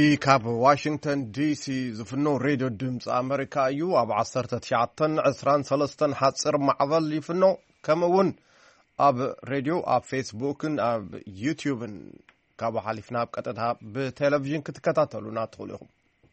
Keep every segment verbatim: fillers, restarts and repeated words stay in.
زي كاب واشنطن دي سي زفنو راديو دمز أمريكا يو أب عصرت تشعتن عسران سلستن حتصر معضل يفنو كمون أب راديو أب فيسبوك أب يوتيوب كابو حالفنا بكتتها بتلفزيون كتكتاتلو ناتخليهم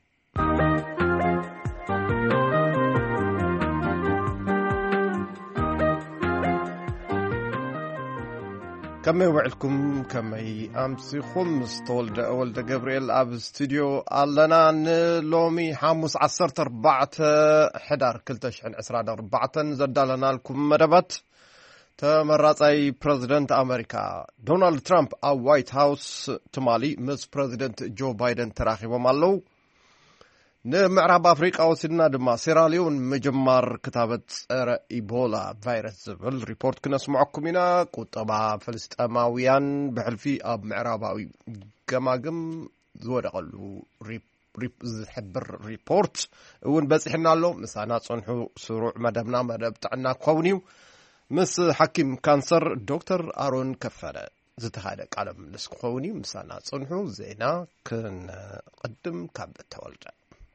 كمي وعلكم كمي أمسيكم مستولد أولد جبريل أب استوديو ألنا نلومي حاموس عصرت أربعة حدار كلتش عن عسران أربعة زدالنا لكم مدبات تمرات أي بريزيدنت أمريكا دونالد ترامب أو وايت هاوس تمالي مس بريزيدنت جو بايدن تراخي ومالو نمعرب أفريقيا وسيدنا دما سيراليون مجمار كتابة سير إيبولا فيروس زبل ريبورت كنا سمعكم هنا كتابة فلسطيناويان بحلفي أب معرباوي قماقم زود أقلو ريب ريب زحبر ريبورت وين بس إحنا له مسانا صنحو سروع مدبنا مدب تعنا كونيو مس حكيم كانسر دكتور أرون كفالة زتهادك على مسك كوني مسانا صنحو زينا كن قدم كاب تولد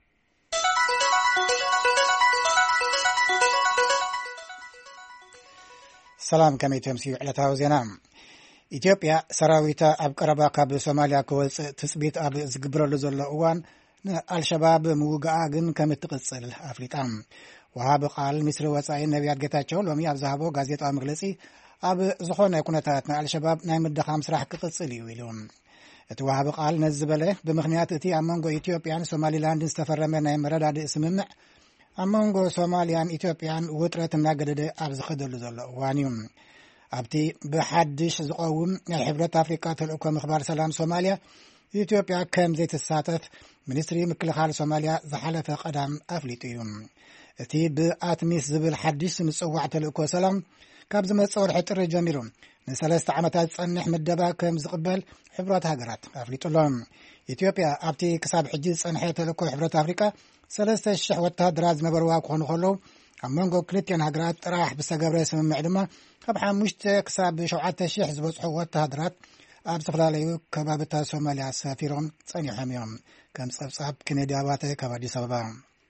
سلام كمي تمسي على تاوزينا إثيوبيا سراويتا أب قربا كاب سوماليا كوز تثبيت أب زغبرلو زلو اوان الشباب موغاغن كم تقصل افريقام وهاب قال مصر وصاي نبيات جتاچو لومي ابزهبو غازيطا مغلصي أب زخونه كنتاتنا الشباب ناي مدخام سراح كقصل يويلون اتوهاب قال نزبله بمخنيات اتي امونغو إثيوبيان سوماليلاند استفرمه ناي مراداد اسممع أمونغو سوماليان إثيوبيان وطرت ناقدد أبز خدلو زلو وانيوم أبتي بحدش زقوم الحبرة أفريقيا تلقوا مخبار سلام سوماليا إثيوبيا كم زيت الساتف منستري مكلخال سوماليا زحلف قدام أفليتيوم اتي بآتميس زبل حدش نصوع تلقوا سلام كابز متصور حتر جميلون نسلست عمتات صنح مدبا كم زقبل حبرة هاجرات أفليتولون إثيوبيا أبتي كساب حجيز صنحي تلقوا حبرة أفريقيا سلسة الشح واتهادرات نبروا كون خلو أمونغو كليتين هاجرات راح بسجابرة اسم معلومة أبحى مشتك ساب شوعات الشح زبصحوا واتهادرات أبسفلاليو كبابتا سوماليا سافيرون صني حميهم كم صاب كندياباته كبادي سببا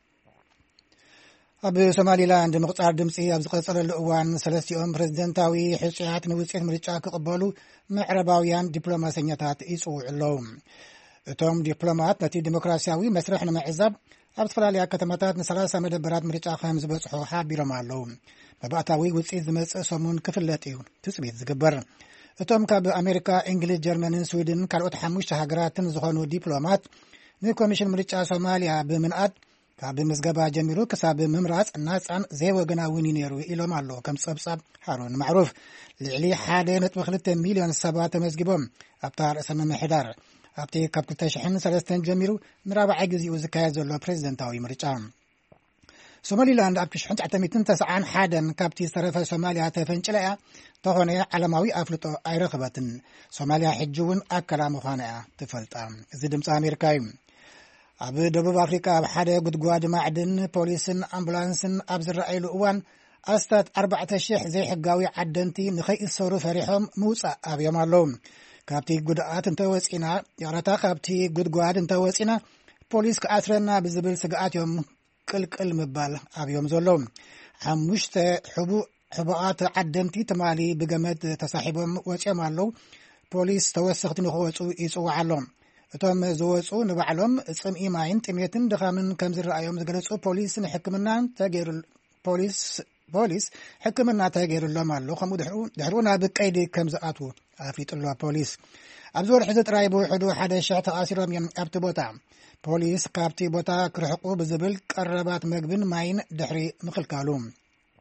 أب سومالي لاند مقطع دمسي أبز قصر الأوان سلسيوم بريزدنتاوي حسيات نوسيت مريتشاك قبالو معرباويان دبلوماسينياتات إيسو علوم توم دبلومات نتي ديمقراسياوي مسرحنا معزب أبطفلاليا كتماتات نسلاسة مدبرات مريتشا خامز بصحو حابيرو مالو ببعتاوي وصيد زمس سومون كفلاتيون تسبيت زقبر توم كاب أمريكا إنجليز جرمانين سويدن كالوت حموش هاجراتن زخونو ديبلومات نيكوميشن مريتشا سوماليا بمنقات كاب مزقبا جميلو كساب ممراس الناس عن زي وقنا وينينيرو إلو مالو كم صبصب حارون معروف لعلي حالي نتبخلت مليون سبات مزقبهم أبطار اسم محدار أبتي كابتن تشحن سلستن جميلو مرابع عجزي وزكاية زولو بريزدنتاوي مريتشام سومالي لاند أبتي شحنت عتميتن تسعان حادا كابتي صرفة سوماليا تفنشلها تهوني علماوي أفلطو أي رغبة سوماليا حجون أكلا مخانئة تفلتا زدمس أمريكاي أبو دبوب أفريقيا بحادة قدقواد معدن بوليسن أمبولانسن أبزر رأيلو أوان أستات أربعة شيح زي حقاوي عدنتي نخي الصورو فريحهم موسى أبي مالوم كابتي قدقات انتوسينا يارتا كابتي قدقواد انتوسينا بوليس كأسرنا بزبل سقات يوم كل كل مبال أبيوم زولوم حموشت حبو حبوات عدنتي تمالي بقمت تصاحبهم وشمالو بوليس توسخت نخوصو يسو علوم اتوم زوصو نبعلوم اسم إيماين تميتن دخامن كمزر رأيوم زقلسو بوليس نحكمنا تاقير بوليس بوليس حكمنا تاجر الله مالو خمو دحرون دحرونا بقيدي كم زقاتو افيت الله بوليس ابزور حزت رايبو حدو حدا شعت اسيرم يم ابت بوتا بوليس كابتي بوتا كرحقو بزبل قربات مغبن ماين دحري مخلكالوم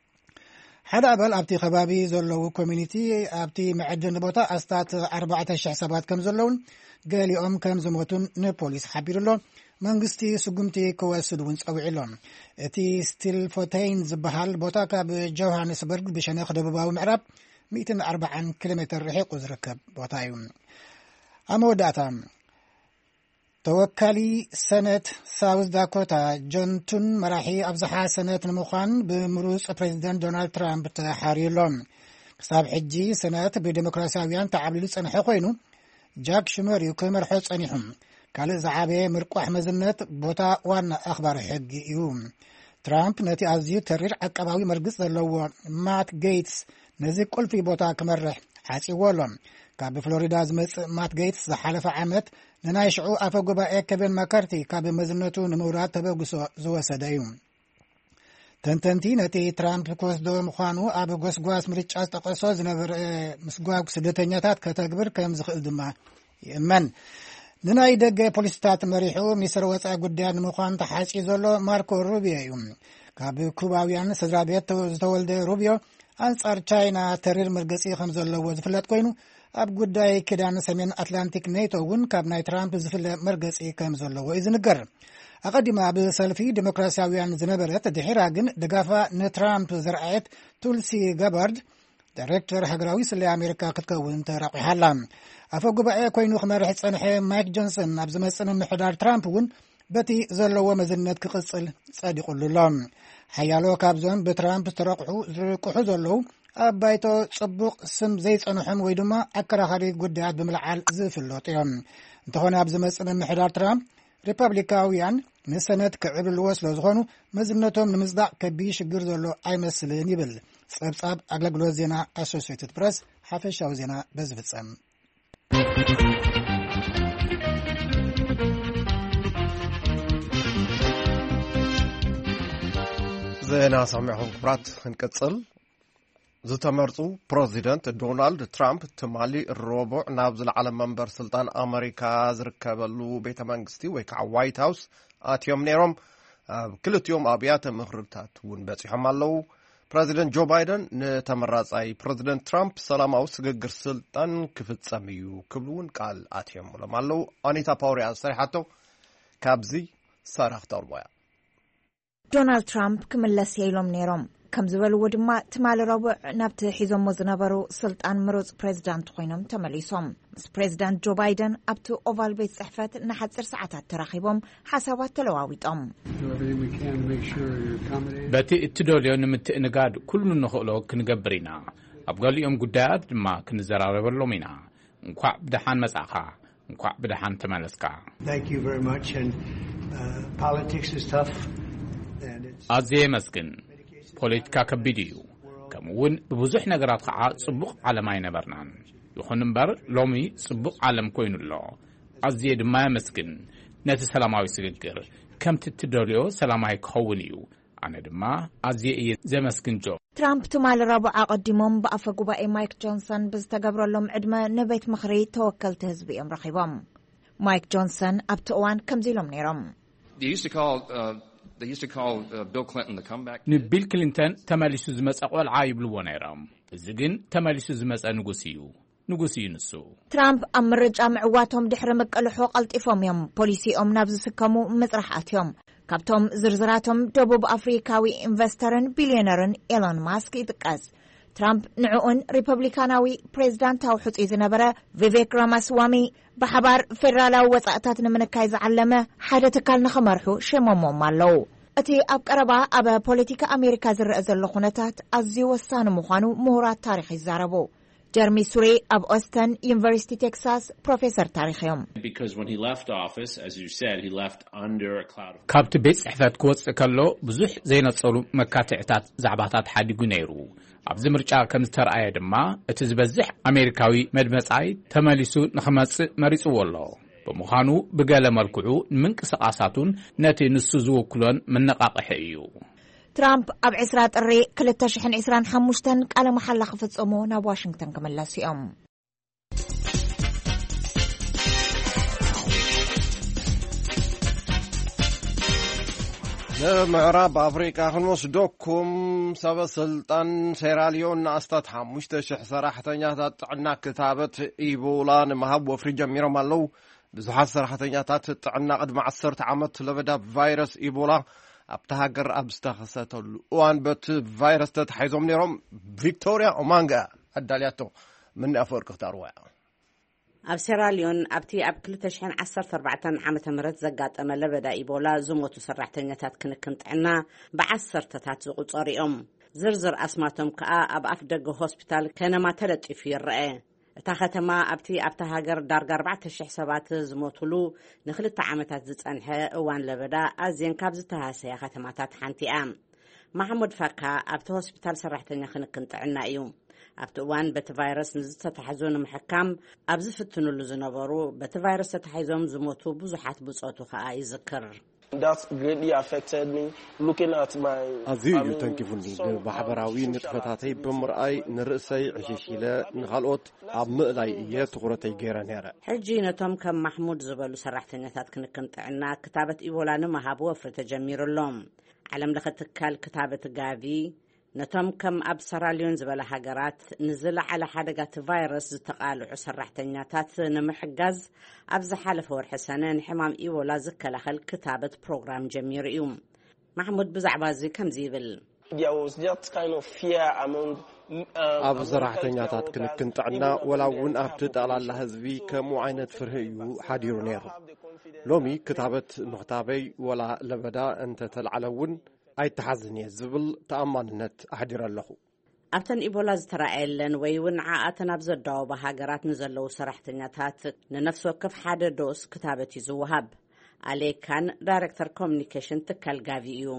حدا بل ابتي خبابي زلو كوميونيتي ابتي معدن بوتا استات أربعة شعسبات كم زلون قالي ام كم زموتون نبوليس حبيرلون منغستي سقمتي كواسدون صوعلون اتي ستيل فوتين زبحال بوتاكا بجوهانسبرغ بشناخ دباباو معرب مئة وأربعين كيلومتر رحيق وزركب بوتايوم اموداتا توكالي سنة ساوث داكوتا جونتون مراحي ابزحا سنة المخان بمروس بريزيدنت دونالد ترامب تحاريلون كساب حجي سنة بديمقراسياويان تعبلو صنحو خوينو جاك شمر يكمر حوص أنيهم ካልእ ዝዓበየ ምርቋሕ መዝነት ቦታ ዋና ኣኽባሪ ሕጊ እዩ ትራምፕ ነቲ ኣዝዩ ተሪር ዓቀባዊ መርግጽ ዘለዎ ማት ጌትስ ነዚ ቁልፊ ቦታ ክመርሕ ሓፂዎ ካብ ፍሎሪዳ ዝመጽእ ማት ጌትስ ዝሓለፈ ዓመት ንናይ ሽዑ ኣፈ ጉባኤ ኬቪን ማካርቲ ካብ መዝነቱ ንምውራድ ተበግሶ ዝወሰደ እዩ ተንተንቲ ነቲ ትራምፕ ክወስዶ ምዃኑ ኣብ ጎስጓስ ምርጫ ዝጠቐሶ ዝነበረ ምስጓግ ስደተኛታት ከተግብር ከም ዝኽእል ድማ ይእመን ንናይ ደገ ፖሊስታት መሪሑ ሚኒስትር ወፃኢ ጉዳያት ንምዃኑ ተሓፂ ዘሎ ማርኮ ሩቢዮ እዩ ካብ ኩባውያን ስድራ ቤት ዝተወልደ ሩቢዮ ኣንጻር ቻይና ተሪር መርገፂ ከም ዘለዎ ዝፍለጥ ኮይኑ ኣብ ጉዳይ ክዳን ሰሜን ኣትላንቲክ ኔቶ እውን ካብ ናይ ትራምፕ ዝፍለ መርገፂ ከም ዘለዎ እዩ ዝንገር ኣቐዲማ ብሰልፊ ዲሞክራሲያውያን ዝነበረት ድሒራ ግን ደጋፋ ንትራምፕ ዝረኣየት ቱልሲ ገበርድ ዳይሬክተር ሃገራዊ ስለ ኣሜሪካ ክትከውን ተራቂሓላ ኣፈ ጉባኤ ኮይኑ ክመርሕ ፀንሐ ማይክ ጆንሰን ኣብ ዝመፅእ ምምሕዳር ትራምፕ እውን በቲ ዘለዎ መዝነት ክቕፅል ጸዲቑሉሎም ሓያሎ ካብዞም ብትራምፕ ዝተረቕሑ ዝርቅሑ ዘለዉ ኣብ ባይቶ ጽቡቕ ስም ዘይጸንሖም ወይ ድማ ኣከራኻሪ ጉዳያት ብምልዓል ዝፍለጡ እዮም እንተኾነ ኣብ ዝመፅእ ምምሕዳር ትራምፕ ሪፐብሊካውያን ንሰነት ክዕብልዎ ስለ ዝኾኑ መዝነቶም ንምጽዳቕ ከቢድ ሽግር ዘሎ ኣይመስልን ይብል ጸብጻብ ኣገልግሎት ዜና ኣሶሲየትድ ፕሬስ ሓፈሻዊ ዜና በዝፍጸም ዜና ሰሚዕኹም ክብራት ክንቅጽል ዝተመርፁ ፕሬዚደንት ዶናልድ ትራምፕ ትማሊ ረቡዕ ናብ ዝለዓለ መንበር ስልጣን ኣሜሪካ ዝርከበሉ ቤተ መንግስቲ ወይ ከዓ ዋይት ሃውስ ኣትዮም ነይሮም ኣብ ክልቲኦም ኣብያተ ምክርታት እውን በፂሖም ኣለዉ ፕሬዚደንት ጆ ባይደን ንተመራጻይ ፕሬዚደንት ትራምፕ ሰላማዊ ስግግር ስልጣን ክፍጸም እዩ ክብሉ እውን ቃል ኣትዮም ብሎም ኣለዉ ኣኒታ ፓውሪያ ሰሪሓቶ ካብዚ ሳራኽ ተቕርቦያ ዶናልድ ትራምፕ ክምለስ የኢሎም ነይሮም ከም ዝበልዎ ድማ ትማሊ ረቡዕ ናብቲ ሒዞሞ ዝነበሩ ስልጣን ምሩፅ ፕሬዚዳንት ኮይኖም ተመሊሶም ምስ ፕሬዚዳንት ጆ ባይደን ኣብቲ ኦቫል ቤት ጽሕፈት ንሓፂር ሰዓታት ተራኺቦም ሓሳባት ተለዋዊጦም በቲ እትደልዮ ንምትእንጋድ ኩሉ ንኽእሎ ክንገብር ኢና ኣብ ገሊኦም ጉዳያት ድማ ክንዘራረበሎም ኢና እንኳዕ ብድሓን መጻኻ እንኳዕ ብድሓን ተመለስካ ኣዝየ መስግን ፖለቲካ ከቢድ እዩ ከምኡውን ብብዙሕ ነገራት ከዓ ጽቡቕ ዓለም ኣይነበርናን ይኹን እምበር ሎሚ ጽቡቕ ዓለም ኮይኑ ኣሎ ኣዝየ ድማ የመስግን ነቲ ሰላማዊ ስግግር ከምቲ እትደልዮ ሰላማዊ ክኸውን እዩ ኣነ ድማ ኣዝየ እየ ዘመስግን ጆ ትራምፕ ትማሊ ረቡዕ ኣቐዲሞም ብኣፈ ጉባኤ ማይክ ጆንሰን ብዝተገብረሎም ዕድመ ንቤት ምኽሪ ተወከልቲ ህዝቢ እዮም ረኺቦም ማይክ ጆንሰን ኣብቲ እዋን ከምዚ ኢሎም ነይሮም They used to call uh, Bill Clinton the comeback. ንቢል ክሊንተን ተመሊሱ ዝመጸ ቆልዓ ይብልዎ ነይሮም እዚ ግን ተመሊሱ ዝመጸ ንጉስ እዩ ንጉስ እዩ ንሱ ትራምፕ ኣብ ምርጫ ምዕዋቶም ድሕሪ መቀልሖ ቀልጢፎም እዮም ፖሊሲኦም ናብ ዝስከሙ መጽራሕ ኣትዮም ካብቶም ዝርዝራቶም ደቡብ ኣፍሪካዊ ኢንቨስተርን ቢልዮነርን ኤሎን ማስክ ይጥቀስ ትራምፕ ንዕኡን ሪፐብሊካናዊ ፕሬዚዳንታዊ ሕፁ ዝነበረ ቪቬክ ራማስዋሚ ብሓባር ፌደራላዊ ወጻእታት ንምንካይ ዝዓለመ ሓደ ትካል ንኸመርሑ ሸሞሞም ኣለዉ እቲ ኣብ ቀረባ ኣብ ፖለቲካ ኣሜሪካ ዝርአ ዘሎ ኩነታት ኣዝዩ ወሳኒ ምዃኑ ምሁራት ታሪኽ ይዛረቡ ጀርሚ ሱሬ ኣብ ኦስተን ዩኒቨርሲቲ ቴክሳስ ፕሮፌሰር ታሪኽ እዮም ካብቲ ቤት ጽሕፈት ክወፅእ ከሎ ብዙሕ ዘይነጸሉ መካትዕታት ዛዕባታት ሓዲጉ ነይሩ ኣብዚ ምርጫ ከም ዝተረኣየ ድማ እቲ ዝበዝሕ ኣሜሪካዊ መድመጻይ ተመሊሱ ንኽመጽእ መሪጽዎ ኣሎ ብምዃኑ ብገለ መልክዑ ንምንቅስቓሳቱን ነቲ ንሱ ዝውክሎን መነቓቕሒ እዩ ትራምፕ ኣብ ዕስራ ጥሪ ሁለት ሺህ عشرين وخمسة ቃለ መሓላ ክፍጽሙ ናብ ዋሽንግተን ክመለሱ እዮም ንምዕራብ ኣፍሪቃ ክንወስደኩም ሰበ ስልጣን ሴራሊዮን ንኣስታት ሓሙሽተ ሽሕ ሰራሕተኛታት ጥዕና ክታበት ኢቦላ ንምሃብ ወፍሪ ጀሚሮም ኣለዉ ብዙሓት ሰራሕተኛታት ጥዕና ቅድሚ ዓሰርተ ዓመት ለበዳ ቫይረስ ኢቦላ ኣብታ ሃገር ኣብ ዝተኸሰተሉ እዋን በቲ ቫይረስ ተታሒዞም ነይሮም ቪክቶሪያ ኦማንጋ ኣዳልያቶ ምን ኣፈወርቂ ክተርዋያ ኣብ ሴራሊዮን ኣብቲ ኣብ ሁለት ሺህ ዓሰርተ ኣርባዕተ ዓመተ ምህረት ዘጋጠመ ለበዳ ኢቦላ ዝሞቱ ሰራሕተኛታት ክንክን ጥዕና ብዓሰርተታት ዝቁጸሩ እዮም ዝርዝር ኣስማቶም ከዓ ኣብ ኣፍ ደገ ሆስፒታል ከነማ ተለጢፉ ይርአ እታ ከተማ ኣብቲ ኣብታ ሃገር ዳርጋ ኣርባዕተ ሽሕ ሰባት ዝሞትሉ ንክልተ ዓመታት ዝጸንሐ እዋን ለበዳ ኣዝየን ካብ ዝተሃሰያ ከተማታት ሓንቲ እያ። ማሕሙድ ፋካ ኣብቲ ሆስፒታል ሰራሕተኛ ክንክን ጥዕና እዩ። ኣብቲ እዋን በቲ ቫይረስ ንዝተተሓዙ ንምሕካም ኣብ ዝፍትኑሉ ዝነበሩ በቲ ቫይረስ ተተሓሒዞም ዝሞቱ ብዙሓት ብጾቱ ከዓ ይዝክር። ኣዝዩ እዩ ተንኪፉኒ ብማሕበራዊ ንጥፈታተይ ብምርኣይ ንርእሰይ ዕሽሽለ ንኻልኦት ኣብ ምእላይ እየ ትኩረተይ ገይረ ነይረ። ሕጂ ነቶም ከም ማሕሙድ ዝበሉ ሰራሕተኛታት ክንክን ጥዕና ክታበት ኢቦላ ንምሃብ ወፍሪ ተጀሚሩሎም። ዓለም ለኸ ትካል ክታበት ጋቪ ነቶም ከም ኣብ ሰራሊዮን ዝበለ ሃገራት ንዝለዓለ ሓደጋት ቫይረስ ዝተቃልዑ ሰራሕተኛታት ንምሕጋዝ ኣብ ዝሓለፈ ወርሒ ሰነ ንሕማም ኢቦላ ዝከላኸል ክታበት ፕሮግራም ጀሚሩ እዩ። ማሕሙድ ብዛዕባ እዚ ከምዚ ይብል። ኣብ ሰራሕተኛታት ክንክን ጥዕና ወላ እውን ኣብቲ ጠቕላላ ህዝቢ ከምኡ ዓይነት ፍርሂ እዩ ሓዲሩ ነይሩ። ሎሚ ክታበት ንኽታበይ ወላ ለበዳ እንተተልዓለ እውን ኣይተሓዝን እየ ዝብል ተኣማንነት ኣሕዲር ኣለኹ። ኣብተን ኢቦላ ዝተረኣየለን ወይ እውን ዓኣተን ኣብ ዘዳወባ ሃገራት ንዘለዉ ሰራሕተኛታት ንነፍሲ ወከፍ ሓደ ዶስ ክታበት እዩ ዝወሃብ። ኣሌካን ዳይሬክተር ኮሚኒኬሽን ትካል ጋቪ እዩ።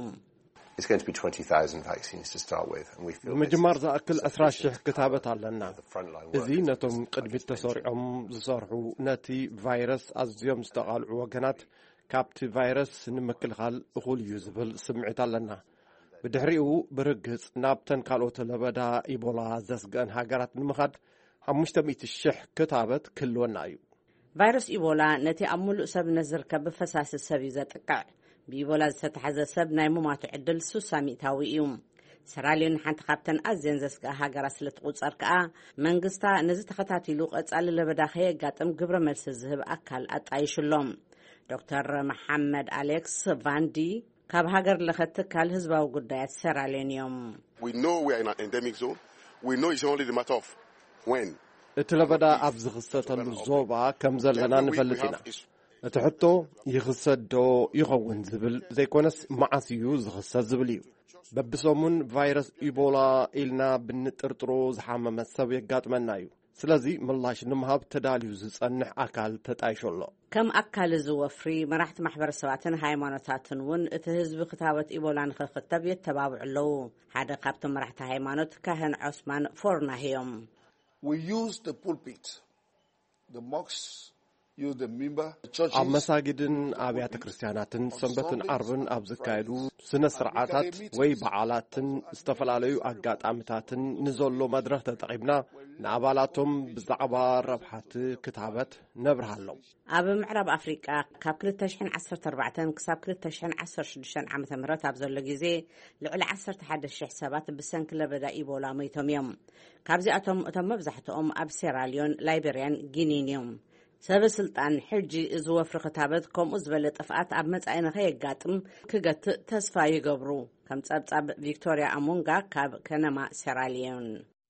ብምጅማር ዝኣክል ዕስራ ሽሕ ክታበት ኣለና። እዚ ነቶም ቅድሚት ተሰሪዖም ዝሰርሑ ነቲ ቫይረስ ኣዝዮም ዝተቓልዑ ወገናት ካብቲ ቫይረስ ንምክልኻል እኹል እዩ ዝብል ስምዒት ኣለና። ብድሕሪኡ ብርግጽ ናብተን ካልኦት ለበዳ ኢቦላ ዘስግአን ሃገራት ንምኻድ ሓሙሽተ ሚእቲ ሽሕ ክታበት ክህልወና እዩ። ቫይረስ ኢቦላ ነቲ ኣብ ሙሉእ ሰብነት ዝርከብ ብፈሳሲ ሰብ እዩ ዘጥቅዕ። ብኢቦላ ዝተተሓዘ ሰብ ናይ ምማቱ ዕድል ስሳ ሚእታዊ እዩ። ሰራሊዮን ሓንቲ ካብተን ኣዝየን ዘስግአ ሃገራት ስለ ትቁጸር ከዓ መንግስታ ነዚ ተኸታቲሉ ቀጻሊ ለበዳ ከየጋጥም ግብረ መልሲ ዝህብ ኣካል ኣጣይሽሎም። ዶክተር መሐመድ አሌክስ ቫንዲ ካብ ሃገር ለኸት ትካል ህዝባዊ ጉዳያት ሰራሊዮን እዮም። እቲ ለበዳ ኣብ ዝኽሰተሉ ዞባ ከም ዘለና ንፈልጥ ኢና። እቲ ሕቶ ይኽሰት ዶ ይኸውን ዝብል ዘይኮነስ መዓስ እዩ ዝኽሰት ዝብል እዩ። በብሰሙን ቫይረስ ኢቦላ ኢልና ብንጥርጥሮ ዝሓመመ ሰብ የጋጥመና እዩ። ስለዚ ምላሽ ንምሃብ ተዳልዩ ዝጸንሕ ኣካል ተጣይሾሎ። ከም ኣካል ዝወፍሪ መራሕቲ ማሕበረሰባትን ሃይማኖታትን እውን እቲ ህዝቢ ክታበት ኢቦላ ንኽኽተብ የተባብዑ ኣለዉ። ሓደ ካብቶም መራሕቲ ሃይማኖት ካህን ዑስማን ፎርናህ እዮም። ኣብ መሳጊድን ኣብያተ ክርስቲያናትን ሰንበትን ዓርብን ኣብ ዝካየዱ ስነ ስርዓታት ወይ በዓላትን ዝተፈላለዩ ኣጋጣሚታትን ንዘሎ መድረኽ ተጠቒምና ንኣባላቶም ብዛዕባ ረብሓቲ ክታበት ነብርሃ ኣለዉ። ኣብ ምዕራብ ኣፍሪቃ ካብ ክልተ ሽሕ ዓሰርተ ኣርባዕተ ክሳብ ክልተ ሽሕ ዓሰርተ ሽዱሽተ ዓመተ ምህረት ኣብ ዘሎ ግዜ ልዕሊ ዓሰርተ ሓደ ሽሕ ሰባት ብሰንኪ ለበዳ ኢቦላ ሞይቶም እዮም። ካብዚኣቶም እቶም መብዛሕትኦም ኣብ ሴራሊዮን፣ ላይቤርያን፣ ጊኒን እዮም። ሰበስልጣን ሕጂ እዚ ወፍሪ ክታበት ከምኡ ዝበለ ጥፍኣት ኣብ መጻኢ ንኸየጋጥም ክገትእ ተስፋ ይገብሩ። ከም ጸብጻብ ቪክቶሪያ ኣሞንጋ ካብ ከነማ ሴራሊዮን።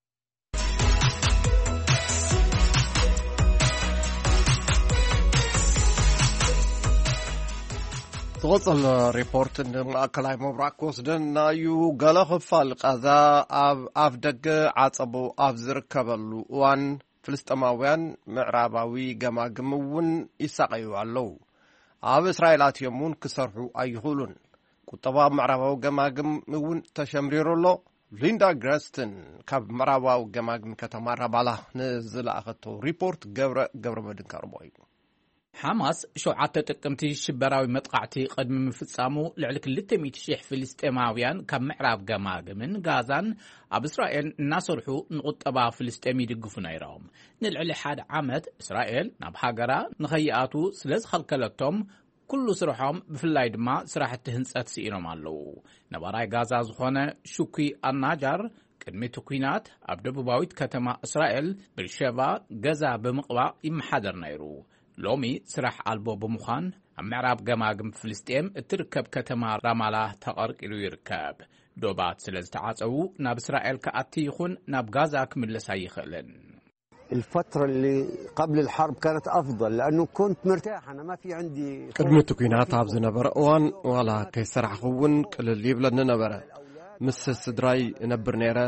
ዝቕጽል ሪፖርት ንማእከላይ ምብራቕ ክወስደና እዩ። ገለ ክፋል ቃዛ ኣብ ኣፍ ደገ ዓጸቦ ኣብ ዝርከበሉ እዋን ፍልስጥማውያን ምዕራባዊ ገማግም እውን ይሳቀዩ ኣለዉ። ኣብ እስራኤል ኣትዮም እውን ክሰርሑ ኣይኽእሉን። ቁጠባ ምዕራባዊ ገማግም እውን ተሸምሪሩ ኣሎ። ሊንዳ ግረስትን ካብ ምዕራባዊ ገማግም ከተማ ራባላ ንዝለኣኸቶ ሪፖርት ገብረ ገብረ መድን ቀርቦ እዩ። ሓማስ ሸውዓተ ጥቅምቲ ሽበራዊ መጥቃዕቲ ቅድሚ ምፍጻሙ ልዕሊ ክልተ ሚእቲ ሽሕ ፍልስጤማውያን ካብ ምዕራብ ገማግምን ጋዛን ኣብ እስራኤል እናሰርሑ ንቁጠባ ፍልስጤም ይድግፉ ነይሮም። ንልዕሊ ሓደ ዓመት እስራኤል ናብ ሃገራ ንኸይኣቱ ስለ ዝኸልከለቶም ኩሉ ስርሖም ብፍላይ ድማ ስራሕቲ ህንፀት ስኢኖም ኣለዉ። ነባራይ ጋዛ ዝኾነ ሹኩ ኣናጃር ቅድሚ እቲ ኩናት ኣብ ደቡባዊት ከተማ እስራኤል ብርሸባ ገዛ ብምቕባእ ይመሓደር ነይሩ። ሎሚ ስራሕ ኣልቦ ብምዃን ኣብ ምዕራብ ገማግም ፍልስጤም እትርከብ ከተማ ራማላ ተቐርቂሉ ይርከብ። ዶባት ስለ ዝተዓፀዉ ናብ እስራኤል ከኣቲ ይኹን ናብ ጋዛ ክምለስ ኣይኽእልን። الفترة اللي قبل الحرب كانت أفضل لأنه كنت مرتاح أنا ما في عندي ቅድሚ እቲ ኩናት ኣብ ዝነበረ እዋን ዋላ ከይሰራሕኹ እውን ቅልል ይብለኒ ነበረ። ምስ ስድራይ እነብር ነይረ።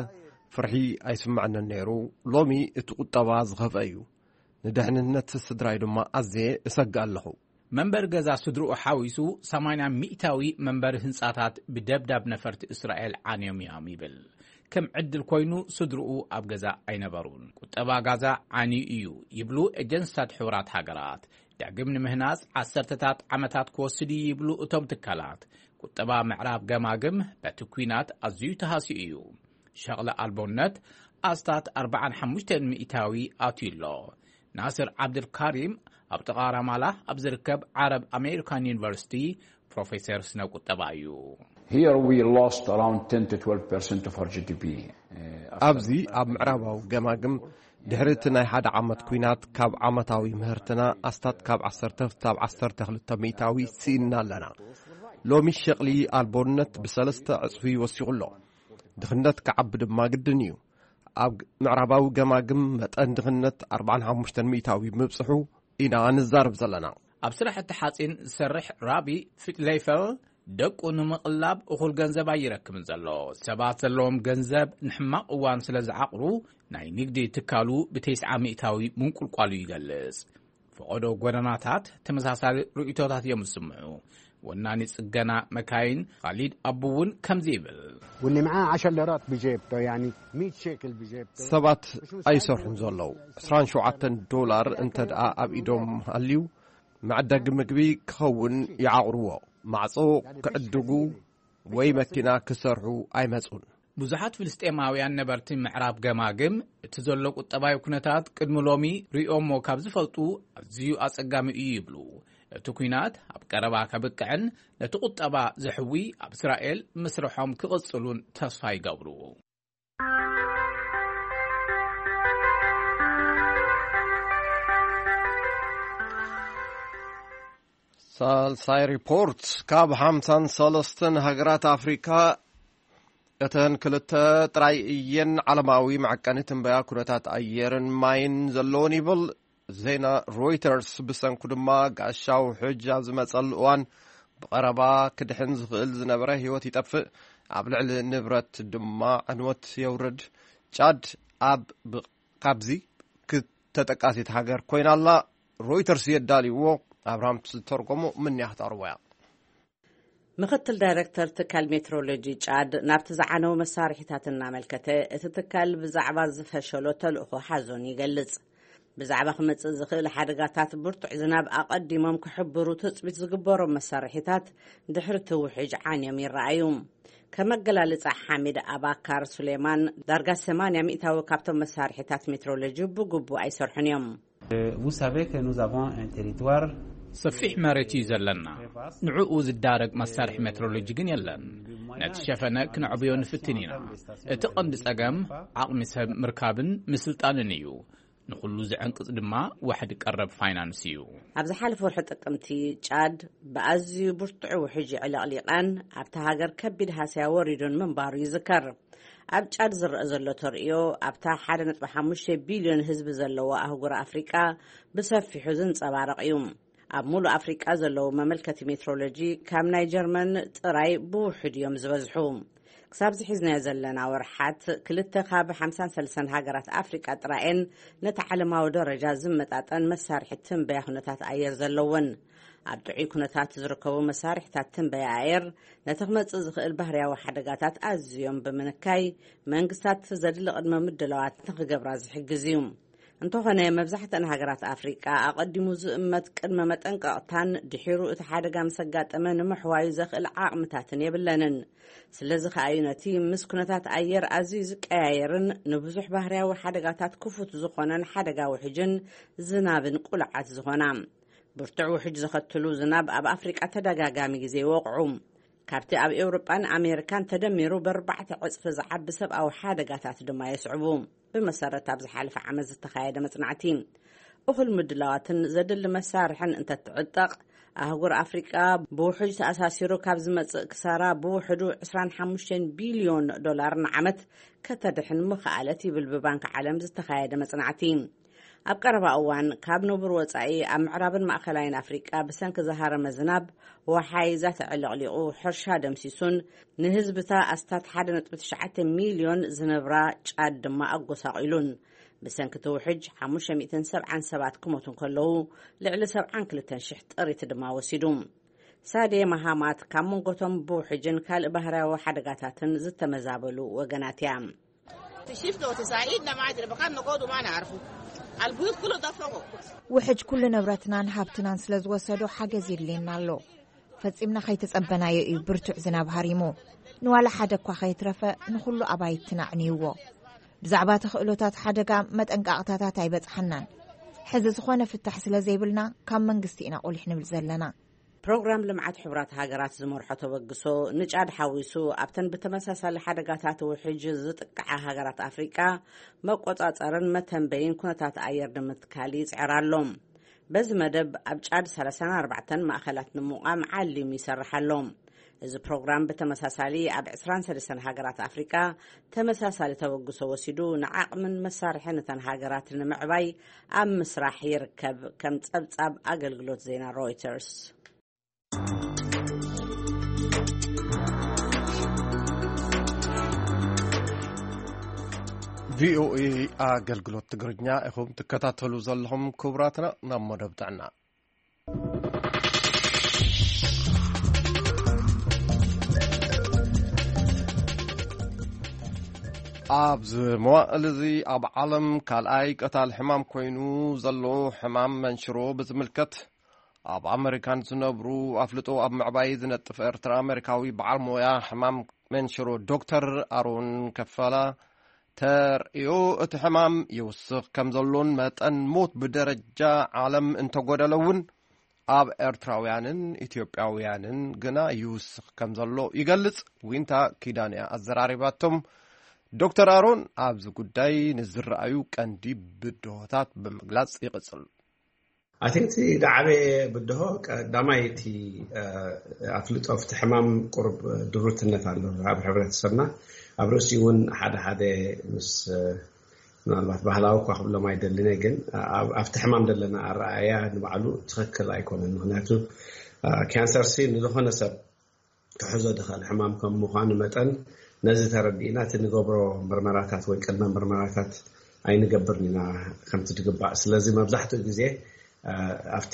ፍርሒ ኣይስማዕነን ነይሩ ሎሚ እቲ ቁጠባ ዝኸፍአ እዩ ንድሕንነት ስድራይ ድማ ኣዝየ እሰግእ ኣለኹ መንበር ገዛ ስድርኡ ሓዊሱ ሰማንያ ሚእታዊ መንበር ህንጻታት ብደብዳብ ነፈርቲ እስራኤል ዓንዮም እዮም ይብል ከም ዕድል ኮይኑ ስድርኡ ኣብ ገዛ ኣይነበሩን ቁጠባ ጋዛ ዓኒ እዩ ይብሉ ኤጀንስታት ሕቡራት ሃገራት ዳግም ንምህናጽ ዓሰርተታት ዓመታት ክወስድ ይብሉ እቶም ትካላት ቁጠባ ምዕራብ ገማግም በቲ ኩናት ኣዝዩ ተሃሲኡ እዩ ሸቕለ ኣልቦነት ኣስታት ኣርባዓ ወሓሙሽተ ሚእታዊ ኣትዩሎ ናስር ዓብድልካሪም ኣብ ተቓራማላ ኣብ ዝርከብ ዓረብ ኣሜሪካን ዩኒቨርሲቲ ፕሮፌሰር ስነ ቁጠባ እዩ Here we lost around ten to twelve percent of our G D P. ኣብዚ ኣብ ምዕራባዊ ገማግም ድሕርቲ ናይ ሓደ ዓመት ኩናት ካብ ዓመታዊ ምህርትና ኣስታት ካብ ዓሰርተ ክሳብ ዓሰርተ ክልተ ሚእታዊ ሲኢና ኣለና ሎሚ ሸቕሊ ኣልቦነት ብሰለስተ ዕፅፊ ወሲኹሎ ድኽነት ክዓቢ ድማ ግድን እዩ ኣብ ምዕራባዊ ገማግም መጠን ድኽነት ኣርባዓ ወሓሙሽተ ሚእታዊ ምብፅሑ ኢና ንዛረብ ዘለና ኣብ ስራሕቲ ሓፂን ዝሰርሕ ራቢ ፊትሌይፈል ደቁ ንምቕላብ እኹል ገንዘብ ኣይረክብን ዘሎ ሰባት ዘለዎም ገንዘብ ንሕማቕ እዋን ስለ ዝዓቕሩ ናይ ንግዲ ትካሉ ብተስዓ ሚእታዊ ምንቁልቋሉ ይገልጽ ፈቐዶ ጎደናታት ተመሳሳሊ ርእይቶታት እዮም ዝስምዑ ወናኒ ጽገና መካይን ኻሊድ ኣቡውን ከምዚ ይብል واللي معاه عشر ليرات بجيبته يعني مئة شيكل بجيبته ሰባት ኣይሰርሑን ዘለዉ عشرين وسبعة ዶላር እንተ ደኣ ኣብ ኢዶም ሃልዩ መዕደጊ ምግቢ ክኸውን ይዓቕርዎ ማዕጾ ክዕድጉ ወይ መኪና ክሰርሑ ኣይመጹን ብዙሓት ፍልስጤማውያን ነበርቲ ምዕራብ ገማግም እቲ ዘሎ ቁጠባዊ ኩነታት ቅድሚ ሎሚ ሪኦሞ ካብ ዝፈልጡ ኣዝዩ ኣጸጋሚ እዩ ይብሉ እቲ ኩናት ኣብ ቀረባ ከብቅዕን ነቲ ቁጠባ ዘሕዊ ኣብ እስራኤል ምስርሖም ክቕጽሉን ተስፋ ይገብሩ ሳልሳይ ሪፖርት ካብ ሓምሳን ሰለስተን ሃገራት ኣፍሪካ እተን ክልተ ጥራይ እየን ዓለማዊ መዐቀኒ ትንበያ ኩነታት ኣየርን ማይን ዘለዎን ይብል ዜና ሮይተርስ ብሰንኩ ድማ ጋሻው ሕጅ ኣብ ዝመጸል እዋን ብቐረባ ክድሕን ዝኽእል ዝነበረ ህይወት ይጠፍእ ኣብ ልዕሊ ንብረት ድማ ዕንወት የውርድ ጫድ ኣብ ካብዚ ክተጠቃሲት ሃገር ኮይናላ ሮይተርስ የዳልይዎ ኣብራም ዝተርጎሙ ምን ያህታርወያ ምክትል ዳይሬክተር ትካል ሜትሮሎጂ ጫድ ናብቲ ዝዓነው መሳርሒታት እናመልከተ እቲ ትካል ብዛዕባ ዝፈሸሎ ተልእኾ ሓዞን ይገልጽ ብዛዕባ ክመጽእ ዝኽእል ሓደጋታት ብርቱዕ ዝናብ ኣቐዲሞም ክሕብሩ ትጽቢት ዝግበሮም መሳርሒታት ድሕሪ ትውሕጅ ዓንዮም ይረኣዩ ከመገላልጻ ሓሚድ ኣባካር ሱሌማን ዳርጋ ሰማንያ ሚእታዊ ካብቶም መሳርሒታት ሜትሮሎጂ ብግቡእ ኣይሰርሑን እዮም Vous savez que nous avons un territoire ሰፊሕ መሬት እዩ ዘለና ንዕኡ ዝዳረግ መሳርሒ ሜትሮሎጂ ግን የለን ነቲ ሸፈነ ክንዕብዮ ንፍትን ኢና እቲ ቐንዲ ጸገም ዓቕሚ ሰብ ምርካብን ምስልጣንን እዩ ንኹሉ ዝዕንቅጽ ድማ ዋሕዲ ቀረብ ፋይናንስ እዩ ኣብ ዝሓለፈ ወርሒ ጥቅምቲ ጫድ ብኣዝዩ ብርቱዕ ውሕጅ ዕለቕሊቓን ኣብቲ ሃገር ከቢድ ሃስያ ወሪዱን ምንባሩ ይዝከር ኣብ ጫድ ዝርአ ዘሎ ተርእዮ ኣብታ ሓደ ነጥቢ ሓሙሽተ ቢልዮን ህዝቢ ዘለዎ ኣህጉር ኣፍሪቃ ብሰፊሑ ዝንጸባረቕ እዩ ኣብ ሙሉ ኣፍሪቃ ዘለዉ መመልከቲ ሜትሮሎጂ ካብ ናይ ጀርመን ጥራይ ብውሕድ እዮም ዝበዝሑ ክሳብ ዝሒዝናዮ ዘለና ወርሓት ክልተ ካብ ሓምሳን ሰለስተን ሃገራት ኣፍሪቃ ጥራኤን ነቲ ዓለማዊ ደረጃ ዝመጣጠን መሳርሒ ትንበያ ኩነታት ኣየር ዘለወን ኣብ ጥዑይ ኩነታት ዝርከቡ መሳርሒታት ትንበያ ኣየር ነቲ ክመጽእ ዝኽእል ባህርያዊ ሓደጋታት ኣዝዮም ብምንካይ መንግስታት ዘድሊ ቅድመ ምድለዋት ንኽገብራ ዝሕግዝ እዩ እንተኾነ መብዛሕትአን ሃገራት ኣፍሪቃ ኣቐዲሙ ዝእመት ቅድመ መጠንቀቕታን ድሒሩ እቲ ሓደጋ ምሰጋጠመ ንምሕዋዩ ዘኽእል ዓቕምታትን የብለንን ስለዚ ከዓ እዩ ነቲ ምስ ኩነታት ኣየር ኣዝዩ ዝቀያየርን ንብዙሕ ባህርያዊ ሓደጋታት ክፉት ዝኾነን ሓደጋ ውሕጅን ዝናብን ቁልዓት ዝኾና ብርቱዕ ውሕጅ ዘኸትሉ ዝናብ ኣብ ኣፍሪቃ ተደጋጋሚ ግዜ ይወቕዑ ካብቲ ኣብ ኤውሮጳን ኣሜሪካን ተደሚሩ በርባዕተ ዕፅፊ ዝዓቢ ሰብኣዊ ሓደጋታት ድማ የስዕቡ ብመሰረት ኣብ ዝሓለፈ ዓመት ዝተኻየደ መጽናዕቲ እኹል ምድላዋትን ዘድሊ መሳርሕን እንተትዕጠቕ ኣህጉር ኣፍሪቃ ብውሕጅ ተኣሳሲሩ ካብ ዝመጽእ ክሳራ ብውሕዱ عشرين وخمسة ቢልዮን ዶላር ንዓመት ከተድሕን ምኽኣለት ይብል ብባንኪ ዓለም ዝተኻየደ መጽናዕቲ ኣብ ቀረባ እዋን ካብ ነብር ወጻኢ ኣብ ምዕራብን ማእከላይን ኣፍሪቃ ብሰንኪ ዝሃረመ ዝናብ ወሓይዛ ተዕለቕሊቑ ሕርሻ ደምሲሱን ንህዝብታ ኣስታት ሓደ ነጥቢ ትሽዓተ ሚልዮን ዝነብራ ጫድ ድማ ኣጎሳቂሉን ብሰንኪ ትውሕጅ ሓሙሽተ ሚእቲ ሰብዓን ሰባት ክሞቱ ከለዉ ልዕሊ ሰብዓን ክልተን ሽሕ ጥሪት ድማ ወሲዱ ሳዴ መሃማት ካብ መንጎቶም ብውሕጅን ካልእ ባህርያዊ ሓደጋታትን ዝተመዛበሉ ወገናት እያ ውሕጅ ኩሉ ንብረትናን ሃብትናን ስለ ዝወሰዱ ሓገዝ የድልየና ኣሎ ፈጺምና ከይተጸበናዮ እዩ ብርቱዕ ዝናብ ሃሪሙ ንዋላ ሓደ እኳ ከይትረፈ ንኹሉ ኣባይትና ዕንይዎ ብዛዕባ ተኽእሎታት ሓደጋ መጠንቃቕታታት ኣይበጽሐናን ሕዚ ዝኾነ ፍታሕ ስለ ዘይብልና ካብ መንግስቲ ኢና ቆሊሕ ንብል ዘለና ፕሮግራም ልምዓት ሕቡራት ሃገራት ዝመርሖ ተበግሶ ንጫድ ሓዊሱ ኣብተን ብተመሳሳሊ ሓደጋታት ውሕጅ ዝጥቅዓ ሃገራት ኣፍሪቃ መቆጻጸርን መተንበይን ኩነታት ኣየር ንምትካል ይጽዕራሎም በዚ መደብ ኣብ ጫድ ሰላሳን ኣርባዕተን ማእኸላት ንምቋም ዓሊሙ ይሰርሓሎም እዚ ፕሮግራም ብተመሳሳሊ ኣብ عشرين وثلاثين ሃገራት ኣፍሪቃ ተመሳሳሊ ተበግሶ ወሲዱ ንዓቕምን መሳርሕን ነተን ሃገራት ንምዕባይ ኣብ ምስራሕ ይርከብ ከም ጸብጻብ ኣገልግሎት ዜና ሮይተርስ ቪኦኤ ኣገልግሎት ትግርኛ ኢኹም ትከታተሉ ዘለኹም ክቡራትና ናብ መደብ ጥዕና ኣብዚ መዋዕል እዚ ኣብ ዓለም ካልኣይ ቀታል ሕማም ኮይኑ ዘሎ ሕማም መንሽሮ ብዝምልከት ኣብ ኣሜሪካን ዝነብሩ ኣፍልጦ ኣብ ምዕባይ ዝነጥፍ ኤርትራ ኣሜሪካዊ በዓል ሞያ ሕማም መንሽሮ ዶክተር ኣሮን ከፈላ ተርእዮ እቲ ሕማም ይውስኽ ከም ዘሎን መጠን ሞት ብደረጃ ዓለም እንተጎደለውን ኣብ ኤርትራውያንን ኢትዮጵያውያንን ግና ይውስኽ ከም ዘሎ ይገልጽ ዊንታ ኪዳንያ ኣዘራሪባቶም ዶክተር ኣሮን ኣብዚ ጉዳይ ንዝረኣዩ ቀንዲ ብድሆታት ብምግላጽ ይቕጽል I think the da'abe bidho damayti aflit of tahmam qurb durutnet allo ab hibratesabna abrosiwon hada hada mis ምናልባት ባህላው ቋህብሎ ማይደልነ ግን አፍተህማም ደለና አራያ ንባዕሉ ትክክል አይኮነን ምክንያቱ ካንሰር ሲ ንዝኾነ ሰብ ክሕዞ ድኻል ሕማም ከም ምዃኑ መጠን ነዚ ተረዲእና ትንገብሮ ምርመራታት ወይ ቅድመ ምርመራታት ኣይንገብርኒና ከምቲ ትግባእ ስለዚ መብዛሕትኡ ግዜ afti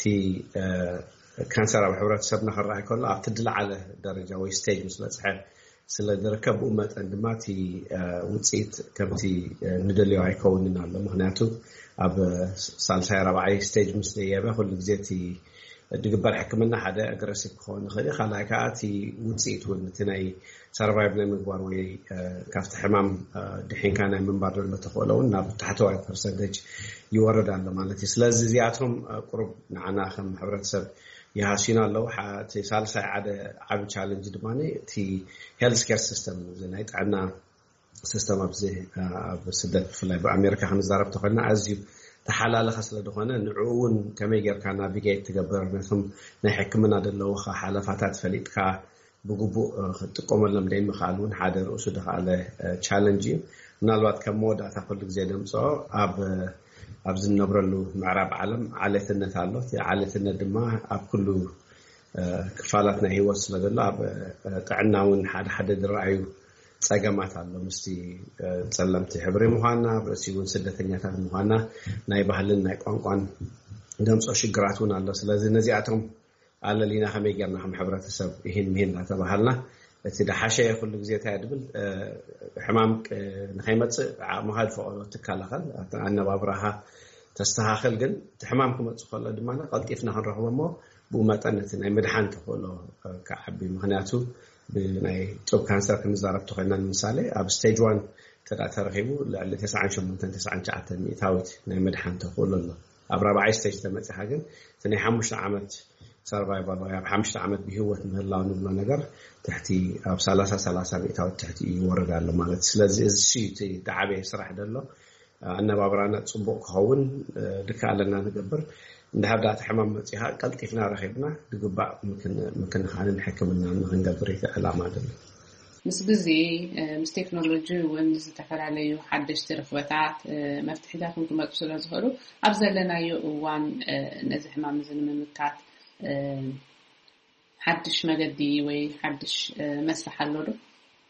ካንሰር ኣብ ሕብረተሰብና ክረኣይ ከሎ ኣብቲ ድልዓለ ደረጃ ወይ ስቴጅ ምስ በፅሐ ስለ ዝርከብ መጠን ድማ እቲ ውፅኢት ከምቲ ንደልዮ ኣይከውንን ኣሎ ምክንያቱ ኣብ ሳልሳይ ራብዓይ ስቴጅ ምስ ደየበ ኩሉ ግዜ እቲ ድግበር ሕክምና ሓደ ኣግረሲቭ ክኸውን ይኽእል ካልኣይ ከዓ እቲ ውፅኢት እውን እቲ ናይ ሰርቫይቭ ናይ ምግባር ወይ ካብቲ ሕማም ድሒንካ ናይ ምንባር ዘሎ ተኽእሎ እውን ናብ ታሕተዋይ ፐርሰንቴጅ ይወርድ ኣሎ ማለት እዩ ስለዚ እዚኣቶም ቁሩብ ንዓና ከም ሕብረተሰብ ይሃሲና ኣለዉ እቲ ሳልሳይ ሓደ ዓብ ቻለንጅ ድማኒ እቲ ሄልዝ ኬር ሲስተም ናይ ጥዕና ሲስተም ኣብዚ ኣብ ስደት ብፍላይ ብኣሜሪካ ክንዛረብ ተኾይና ኣዝዩ ተሓላለኸ ስለ ዝኾነ ንዕኡ እውን ከመይ ጌርካ ናቪጌት ትገብር ነቶም ናይ ሕክምና ዘለዉ ሓለፋታት ፈሊጥካ ብግቡእ ክትጥቀመሎም ደይምኽኣል እውን ሓደ ርእሱ ድኻለ ቻለንጅ እዩ ምናልባት ከም መወዳእታ ኩሉ ግዜ ደምፅኦ ኣብ ኣብ ዝነብረሉ ምዕራብ ዓለም ዓሌትነት ኣሎ እቲ ዓሌትነት ድማ ኣብ ኩሉ ክፋላት ናይ ህይወት ስለ ዘሎ ኣብ ጥዕና እውን ሓደ ሓደ ዝረኣዩ ፀገማት ኣሎ ምስቲ ፀለምቲ ሕብሪ ምዃና ርእሲ እውን ስደተኛታት ምዃና ናይ ባህልን ናይ ቋንቋን ደምፆ ሽግራት እውን ኣሎ ስለዚ ነዚኣቶም ኣለሊና ከመይ ጌርና ከም ሕብረተሰብ ይህን ምህን እናተባሃልና እቲ ደሓሸ ኩሉ ግዜ እንታይ ድብል ሕማም ንኸይመፅእ ዓቕምኻ ዝፈቐዶ ትከላኸል ኣነባብራኻ ተስተኻኽል ግን እቲ ሕማም ክመፅእ ከሎ ድማ ቀልጢፍና ክንረኽቦ እሞ ብኡ መጠን እቲ ናይ ምድሓን ተኽእሎ ክዓቢ ምክንያቱ ብናይ ጡብ ካንሰር ክንዛረብ ተኾይና ንምሳሌ ኣብ ስቴጅ ዋን ተዳ ተረኺቡ ልዕሊ ተስዓን ሸሞንተን ተስዓን ሸዓተን ሚእታዊት ናይ ምድሓን ተኽእሎ ኣሎ ኣብ ራብዓይ ስቴጅ ተመፂኻ ግን እቲ ናይ ሓሙሽተ ዓመት ሰርቫይቫል ወይ ኣብ ሓሙሽተ ዓመት ብህይወት ምህላው ንብሎ ነገር ትሕቲ ኣብ ሰላሳ ሰላሳ ሚእታዊት ትሕቲ ይወርድ ኣሎ ማለት ስለዚ እዚ እቲ ዳዓበየ ስራሕ ደሎ ኣነባብራና ፅቡቅ ክኸውን ድካኣለና ንገብር እንዳሃብ ዳታ ሕማም መፂኻ ቀልጢፍና ረኺብና ድግባእ ምክንኻንን ሕክምና ንክንገብር ዕላማ ደሎ ምስ ግዜ ምስ ቴክኖሎጂ ወን ዝተፈላልዩ ሓደሽቲ ረኽበታት መፍትሕታት ክመጹ ስለ ዝኽእሉ ኣብ ዘለናዮ እዋን ነዚ ሕማም እዚ ንምምካት ሓድሽ መገዲ ወይ ሓድሽ መስርሕ ኣሎ ዶ?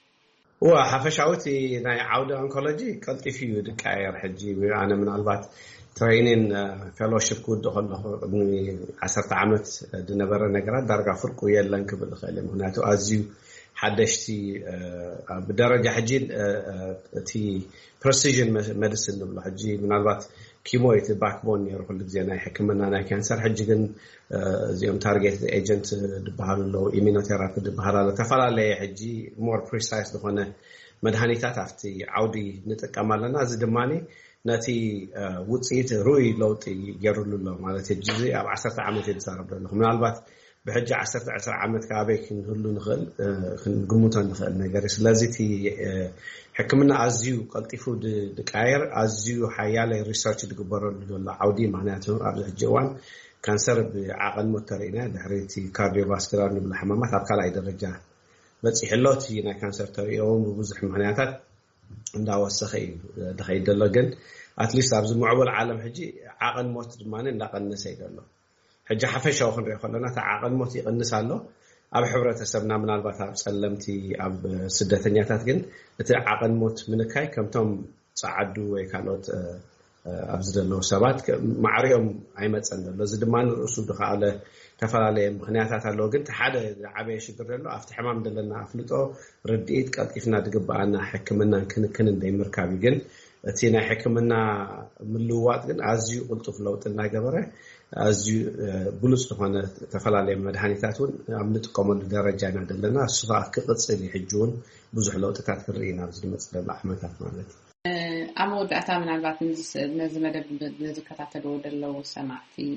وحفشاوت ناي عودة أونكولوجي قلت فيه دكاير حجي أنا من البات ترينين فيلوشيب كود دخلنا ابني عشرة عامات دنبر نجرات درجة فرق ويا لنك بالخيل هناك أزيو حدشتي بدرجة حجي تي precision medicine بالحجي من البات كيمويت باك بون يروح لك زي ناي حكمنا أنا كانسر حجي جن زيهم تارجت ايجنت دبحال له immunotherapy دبحال له تفعل له حجي more precise دهونه مدهنيات أفتي عودي نتكملنا زي دماني نتي وتصيت روي لوط يجرلو له مالته جزء أو عشرة عامات يتصرف له من البات بحجة عشرة عشر عامات كابيك نقولوا نخل خن قمتان نخل نجارس لازتي حكمنا أزيو قلتيفو دكاير أزيو حيالي ريسيرش دكبروا له عودي معناته قبل الجوان كانسر بعقل مترينا دحريتي كارديوفاسكولار بالحمامات أبقى على درجة بس حلوتي نا كانسر تريهم بوزح معناتات عند وسخي دخيل دلجن أتليست أبز معول عالم حجي عقل موت دمانه نقل نسيد الله حجي حفشة وخنري خلنا تعقل موت يقنس الله أب حبرة سبنا من البتاب سلمتي أب سدتنياتات جن تعقل موت من كاي كم توم صعدوا وكانت أبز الله سبات معريهم عيمت سند الله زد ما نرصد على تفعله مخنياتات الله جنت حدا عبيش يقدر له أفتح حمام دلنا أفلته رديت قد كيفنا تجبأنا حكمنا كن كن دايمر كابي جن تينا حكمنا ملوات جن عزيو قلت في لوط الناجبرة عزيو بلوس طبعا تفعله مدهنياتون عملت قمن درجة دلنا الصفات كقصة يحجون بزح لوط تذكرين عزيز مثل الأحمد مالتي أمود أتا من البعض نزل مدب نذكرت الود اللو سمعتي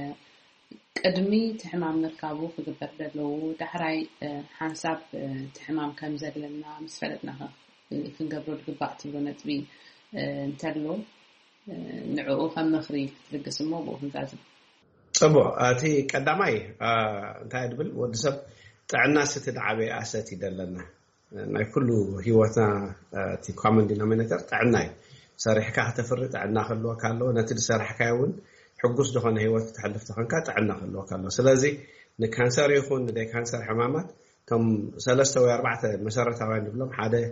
قدمي تحمام نركابو في قبر لو دحراي حنساب تحمام كم زلنا مسفلتنا في قبر قبعت بنتبي نتلو نعو هم مخري لقسمه بو نتازم أبو أتي قدامي انتهى دبل ودسب تعنا ستدعبي أساتي دلنا ناي كله هيوتنا تي كومن دينامينيتر تعناي صريح كا تفرط عنا خلو كالو نتد صريح كايون حقوس دخون هيوت تحلف دخون كا عنا خلو كالو سلازي نكانسر يكون دي كانسر حمامات كم ثلاثة وأربعة مسارات بلهم حدا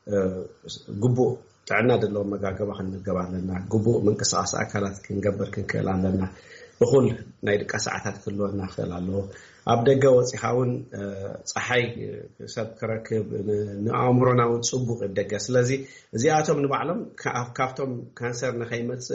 قبو تعنا دلو مجاجبا خن نجبا لنا قبو من قصاص أكلات كنجبر كنكلان لنا بقول نايد قصعات كله ناخلالو أبدأ وصحاون صحي سب كركب نعمرنا ونصبغ الدجاج لذي زي أتوم نبعلم كافتم كانسر نخيمت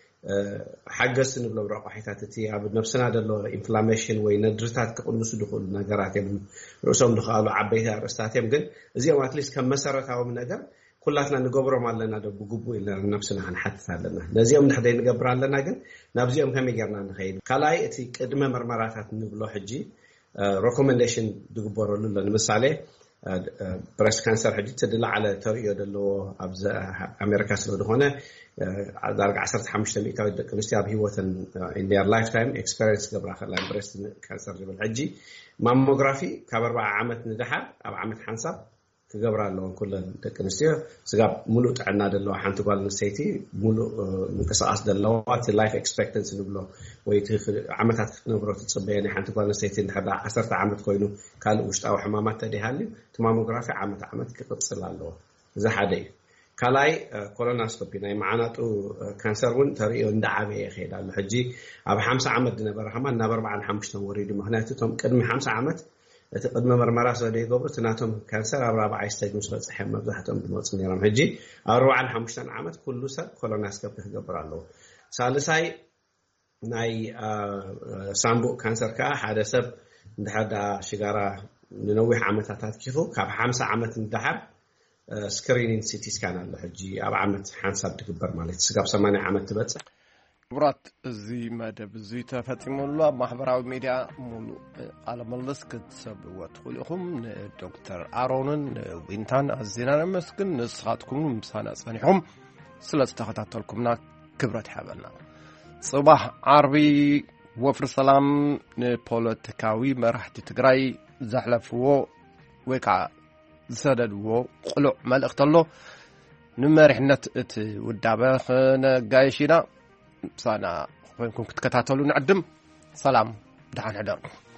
حجز نبلو رقحيتات تي عبد نفسنا دلو إنفلاميشن ويندرتات كقول نسدخل نجاراتهم رؤسهم دخلوا عبيتها رستاتهم جن زي ما أتليس كم مسارات أو من نجار كلاتنا نجبرهم على لنا دب جبوا إلى نفسنا هنحدث لنا نزيهم نحدين نجبر على لنا جن نبزيهم كم يجرنا نخيل كلاي تي قدمة مرمرات نبلو حجي recommendation دكبروا لنا مثالي breast cancer حجي تدل على طريقة دلو أبز أمريكا سلوده هنا درجة عشرة حمشة مئة كمستياب هي وثن in their lifetime experience قبل آخر لاين breast cancer جبل حجي ماموغرافي كبر عامة ندحر أو عامة حنسب كجبر الله كل تكنسيه سجاب ملوت عنا دلوا حنت قال نسيتي ملو مكساس دلوا وقت life expectancy نبلو ويتخ عمتات نبرة تصبيني حنت قال نسيتي نحدا عشرة عامت كوينو قال وشت أو حمامات تديهالي تماموغرافي عامت عامت كقصة الله زحدي كلاي كولوناسكوبي ناي معناته كانسر ون طريقه ندعبه يخيل على حجي ابو خمسة عامت نبر حما نبر بعد خمسة وريد مهناتهم قدم خمسة عامت تقدم مرمرة سودي قبر تناتهم كانسر أربعة عشتاج مسرط صحيح مبزحتهم بموت نيرام هجي أربعة خمسة عامت كل سر كولوناسكوبي قبر الله ثالثاي ناي سامبو كانسر كا هذا سب هذا شجرة ننوي عامتات كيفو كاب خمسة عامت ندحر سكرينين سيتي سكان الله حجي أربعة عامت حنسب تكبر مالك سكاب ثمانية عامت تبتص برات زي مدب زي تفتيم الله محبراوي ميديا مولو على ملص كتسب وتخليكم دكتور أرونن وينتان الزينان مسكن نسخاتكم مسانا صنيحهم سلسة تخطاتلكمنا كبرت حبلنا صباح عربي وفر سلام بوليتيكاوي مرحتي تقراي زحلفو ويكا ዝሰደድዎ ቁሉዕ መልእኽቲ ኣሎ ንመሪሕነት እቲ ውዳበ ክነጋይሽ ኢና ምሳና ኮይንኩም ክትከታተሉ ንዕድም ሰላም ድሓን ሕደር